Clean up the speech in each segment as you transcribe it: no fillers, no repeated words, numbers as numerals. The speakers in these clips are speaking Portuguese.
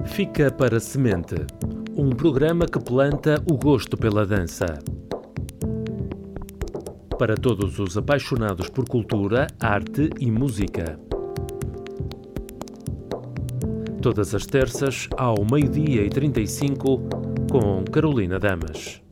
Fica para Semente, um programa que planta o gosto pela dança. Para todos os apaixonados por cultura, arte e música. Todas as terças, ao 12h35, com Carolina Damas.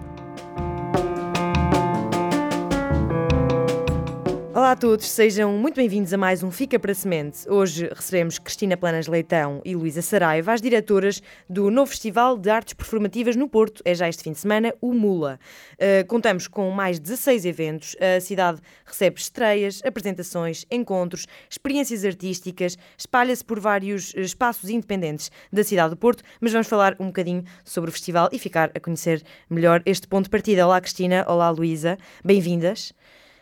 Olá a todos, sejam muito bem-vindos a mais um Fica para Semente. Hoje recebemos Cristina Planas Leitão e Luísa Saraiva, as diretoras do novo Festival de Artes Performativas no Porto. É já este fim de semana, o Mula. Contamos com mais 16 eventos. A cidade recebe estreias, apresentações, encontros, experiências artísticas, espalha-se por vários espaços independentes da cidade do Porto, mas vamos falar um bocadinho sobre o festival e ficar a conhecer melhor este ponto de partida. Olá Cristina, olá Luísa, bem-vindas.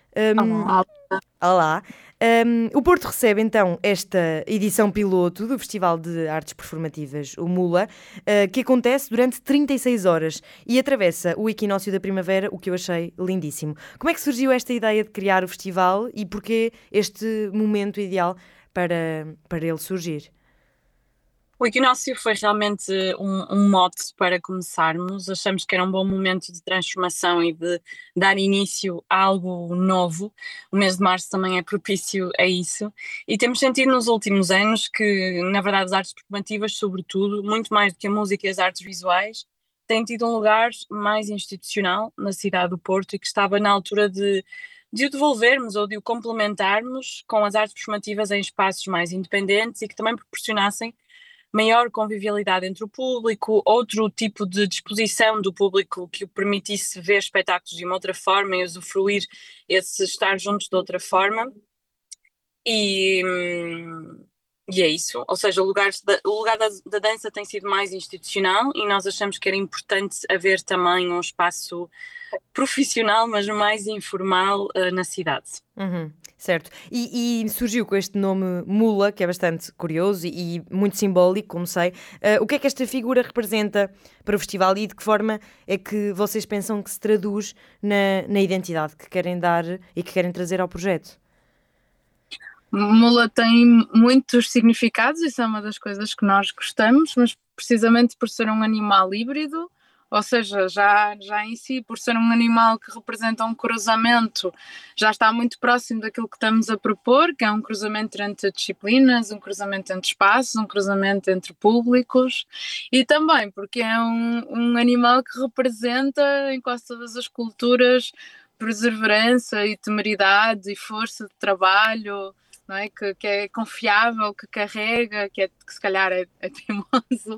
Olá. O Porto recebe então esta edição piloto do Festival de Artes Performativas, o Mula, que acontece durante 36 horas e atravessa o equinócio da primavera, o que eu achei lindíssimo. Como é que surgiu esta ideia de criar o festival e porquê este momento ideal para ele surgir? O equinócio foi realmente um mote para começarmos. Achamos que era um bom momento de transformação e de dar início a algo novo. O mês de março também é propício a isso. E temos sentido nos últimos anos que, na verdade, as artes performativas, sobretudo, muito mais do que a música e as artes visuais, têm tido um lugar mais institucional na cidade do Porto e que estava na altura de o devolvermos ou de o complementarmos com as artes performativas em espaços mais independentes e que também proporcionassem maior convivialidade entre o público, outro tipo de disposição do público que o permitisse ver espetáculos de uma outra forma e usufruir esse estar juntos de outra forma. E é isso, ou seja, o lugar da dança tem sido mais institucional e nós achamos que era importante haver também um espaço profissional, mas mais informal na cidade. Certo. E surgiu com este nome Mula, que é bastante curioso e muito simbólico, como sei. O que é que esta figura representa para o festival e de que forma é que vocês pensam que se traduz na identidade que querem dar e que querem trazer ao projeto? Mula tem muitos significados, isso é uma das coisas que nós gostamos, mas precisamente por ser um animal híbrido, ou seja, já em si, por ser um animal que representa um cruzamento, já está muito próximo daquilo que estamos a propor, que é um cruzamento entre disciplinas, um cruzamento entre espaços, um cruzamento entre públicos, e também porque é um animal que representa em quase todas as culturas perseverança e temeridade e força de trabalho, não é? Que é confiável, que carrega, que se calhar é teimoso,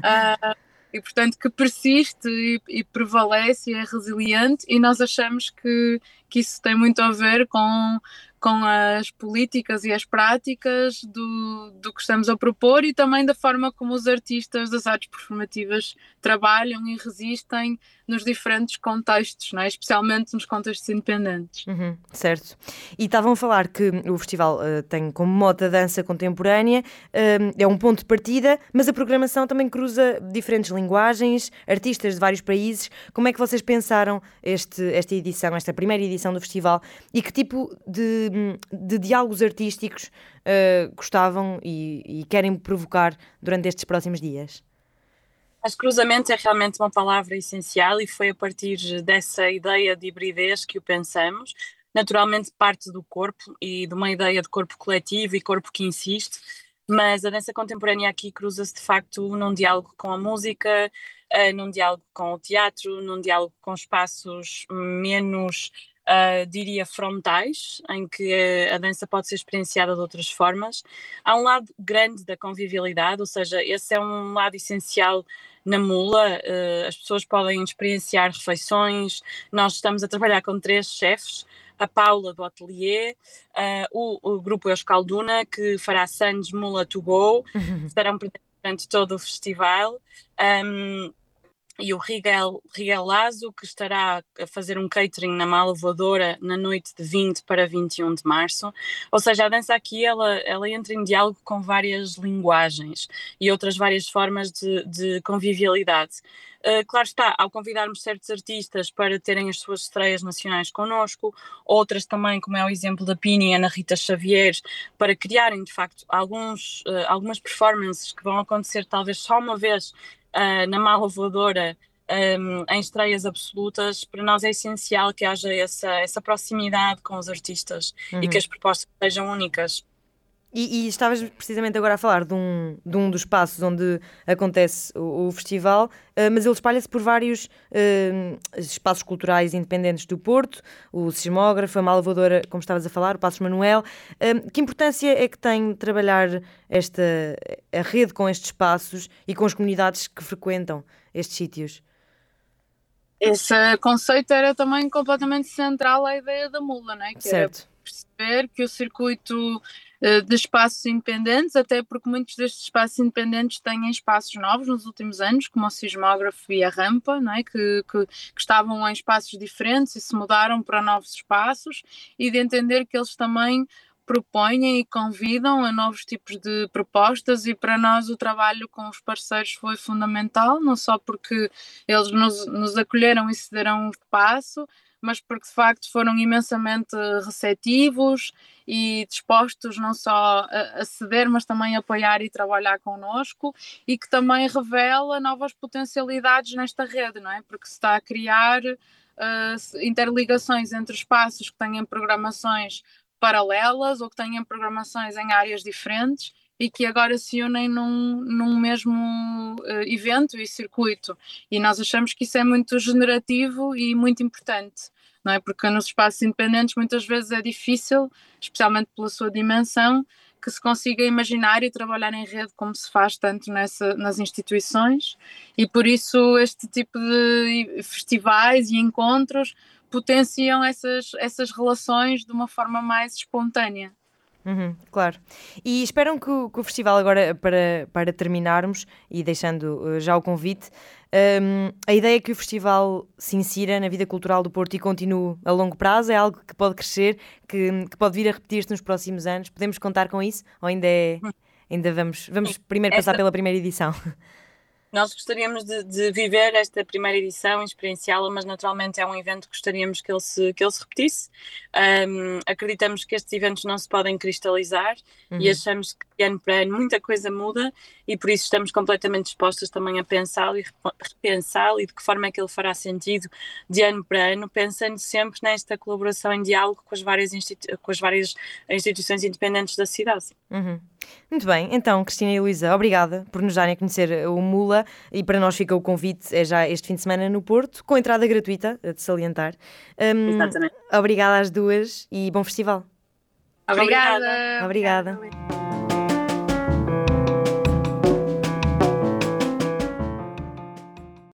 e portanto que persiste e prevalece e é resiliente, e nós achamos que isso tem muito a ver com as políticas e as práticas do que estamos a propor e também da forma como os artistas das artes performativas trabalham e resistem nos diferentes contextos, não é? Especialmente nos contextos independentes. Certo. E estavam a falar que o festival tem como mote a dança contemporânea, é um ponto de partida, mas a programação também cruza diferentes linguagens, artistas de vários países. Como é que vocês pensaram esta edição, esta primeira edição do festival, e que tipo de diálogos artísticos gostavam e querem provocar durante estes próximos dias? Acho que cruzamento é realmente uma palavra essencial e foi a partir dessa ideia de hibridez que o pensamos. Naturalmente parte do corpo e de uma ideia de corpo coletivo e corpo que insiste, mas a dança contemporânea aqui cruza-se de facto num diálogo com a música, num diálogo com o teatro, num diálogo com espaços menos, diria, frontais, em que a dança pode ser experienciada de outras formas. Há um lado grande da convivialidade, ou seja, esse é um lado essencial na Mula. As pessoas podem experienciar refeições, nós estamos a trabalhar com 3 chefes, a Paula do Atelier, o grupo Euskalduna, que fará Sands Mula to Go, estarão presentes durante todo o festival, e o Rigel Lazo, que estará a fazer um catering na Mala Voadora na noite de 20 para 21 de março. Ou seja, a dança aqui ela entra em diálogo com várias linguagens e outras várias formas de convivialidade. Claro está, ao convidarmos certos artistas para terem as suas estreias nacionais connosco, outras também, como é o exemplo da Pini e Ana Rita Xavier, para criarem de facto algumas performances que vão acontecer talvez só uma vez na Mala Voadora, em estreias absolutas. Para nós é essencial que haja essa proximidade com os artistas e que as propostas sejam únicas. E estavas precisamente agora a falar de um dos espaços onde acontece o festival, mas ele espalha-se por vários espaços culturais independentes do Porto, o Sismógrafo, a Mala Voadora, como estavas a falar, o Passos Manuel. Que importância é que tem trabalhar a rede com estes espaços e com as comunidades que frequentam estes sítios? Esse conceito era também completamente central à ideia da Mula, não é? Que certo. Era perceber que o circuito de espaços independentes, até porque muitos destes espaços independentes têm espaços novos nos últimos anos, como o Sismógrafo e a Rampa, não é? que estavam em espaços diferentes e se mudaram para novos espaços, e de entender que eles também propõem e convidam a novos tipos de propostas, e para nós o trabalho com os parceiros foi fundamental, não só porque eles nos acolheram e cederam um espaço, mas porque de facto foram imensamente receptivos e dispostos não só a ceder, mas também a apoiar e trabalhar connosco, e que também revela novas potencialidades nesta rede, não é? Porque se está a criar interligações entre espaços que têm programações paralelas ou que têm programações em áreas diferentes e que agora se unem num mesmo evento e circuito. E nós achamos que isso é muito generativo e muito importante, não é? Porque nos espaços independentes muitas vezes é difícil, especialmente pela sua dimensão, que se consiga imaginar e trabalhar em rede como se faz tanto nas instituições, e por isso este tipo de festivais e encontros potenciam essas relações de uma forma mais espontânea. Claro. E esperam que o festival agora, para terminarmos e deixando já o convite, a ideia é que o festival se insira na vida cultural do Porto e continue a longo prazo? É algo que pode crescer, que pode vir a repetir-se nos próximos anos? Podemos contar com isso? Ou ainda vamos primeiro passar pela primeira edição? Nós gostaríamos de viver esta primeira edição, experienciá-la, mas naturalmente é um evento que gostaríamos que ele se repetisse. Acreditamos que estes eventos não se podem cristalizar e achamos que de ano para ano muita coisa muda, e por isso estamos completamente dispostas também a pensá-lo e repensá-lo, e de que forma é que ele fará sentido de ano para ano, pensando sempre nesta colaboração em diálogo com as várias instituições independentes da cidade. Muito bem, então Cristina e Luísa, obrigada por nos darem a conhecer o Mula, e para nós fica o convite, é já este fim de semana no Porto, com entrada gratuita, de salientar. Exatamente. Obrigada às duas e bom festival. Obrigada. Obrigada.